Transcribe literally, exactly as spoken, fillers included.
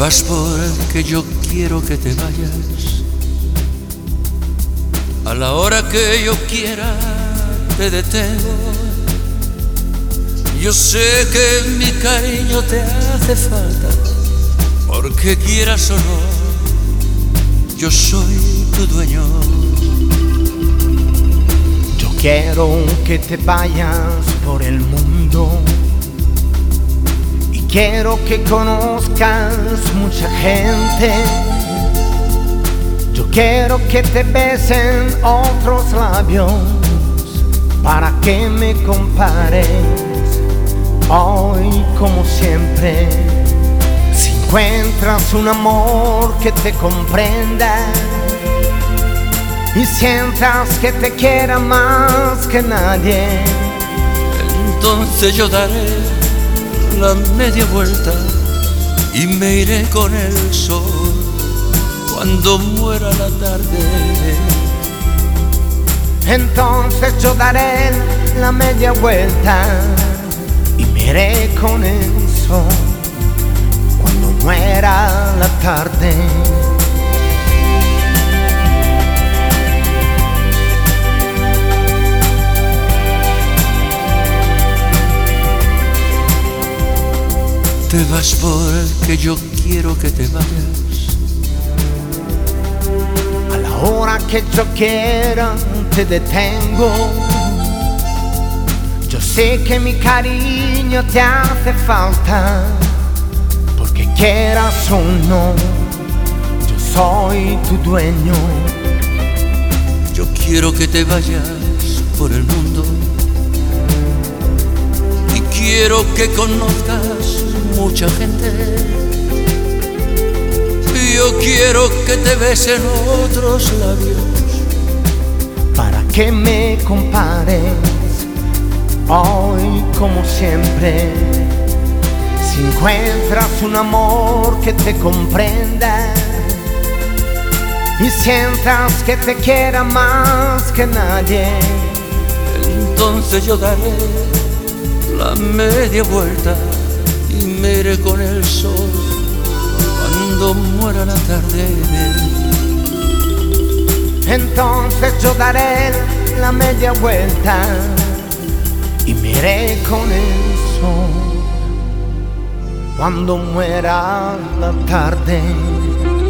vas porque yo quiero que te vayas. A la hora que yo quiera te detengo. Yo sé que mi cariño te hace falta, porque quieras o no, yo soy tu dueño. Yo quiero que te vayas por el mundo y quiero que conozcas mucha gente. Yo quiero que te besen otros labios para que me compares hoy como siempre. Si encuentras un amor que te comprenda y sientas que te quiera más que nadie, entonces yo daré la media vuelta y me iré con el sol cuando muera la tarde. Entonces yo daré la media vuelta y me iré con el sol cuando muera la tarde. Te vas porque yo quiero que te vayas. A la hora que yo quiera te detengo. Yo sé que mi cariño te hace falta, porque quieras o no, yo soy tu dueño. Yo quiero que te vayas por el mundo y quiero que conozcas mucha gente. Yo quiero que te besen otros labios para que me compares hoy como siempre. Si encuentras un amor que te comprenda y sientas que te quiera más que nadie, entonces yo daré la media vuelta y me iré con el sol cuando muera la tarde. Entonces yo daré la media vuelta y me iré con el sol cuando muera la tarde.